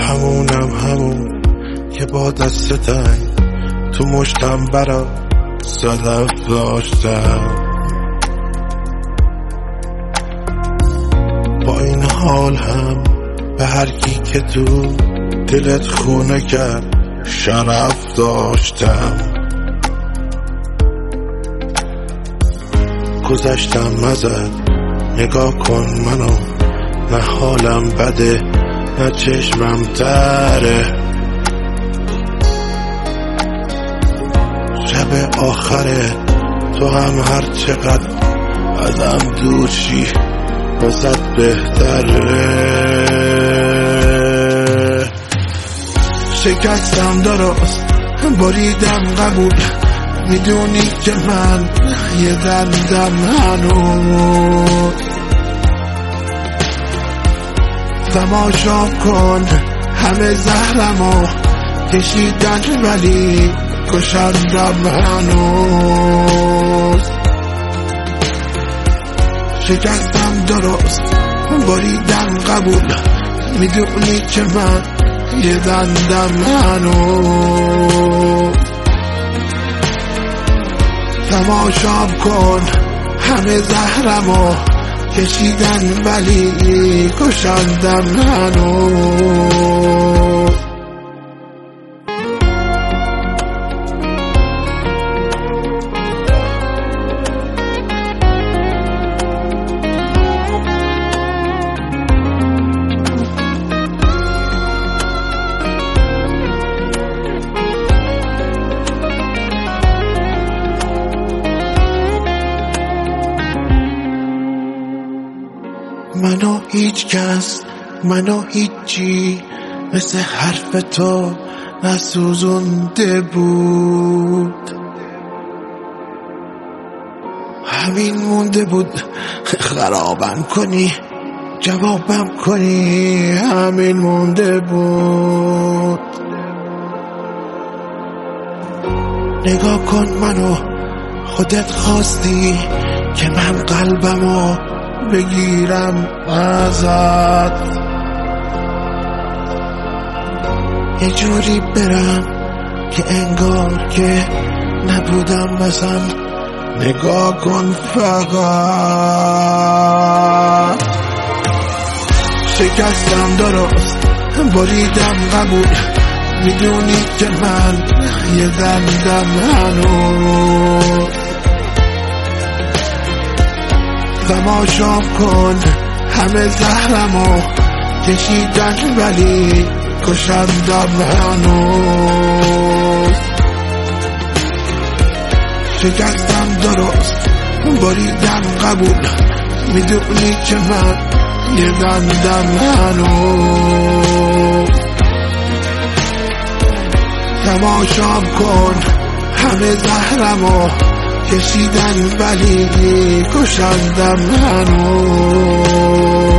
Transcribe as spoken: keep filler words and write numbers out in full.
همونم همون که با دست تنگ تو مشتم برا صدف داشتم. با این حال هم به هر کی که تو دلت خونه کرد شرف داشتم. گذشتم ازت نگاه کن منو، نه حالم بده نه چشمم تره. شب آخره تو هم هر چقدر ازم دور شی واست بهتره. شکستم درست بریدم قبول، میدونی که من یه دندم هنوز. تماشا کن همه زهرمو کشیدن ولی کشندم هنوز. شکستم درست بریدم قبول، میدونی که من یه دندم هنوز. تماشا کن همه زهرمو کشیدن ولی کشندم هنوز. منو هیچ کس منو هیچی مثل حرف تو نسوزونده بود. همین مونده بود خرابم کنی جوابم کنی، همین مونده بود. نگاه کن منو، خودت خواستی که من قلبمو بگیرم ازت، یه جوری برم که انگار که نبودم مثلا. نگاه کن فقط. شکستم درست بریدم قبول، میدونی که من یه دندم هنوز. تماشا کن همه زهرمو کشیدن ولی کشندم هنوز. شکستم درست بریدم قبول، میدونی که من یه دندم هنوز. تماشا کن همه زهرمو کشیدن ولی کشندم هنوز.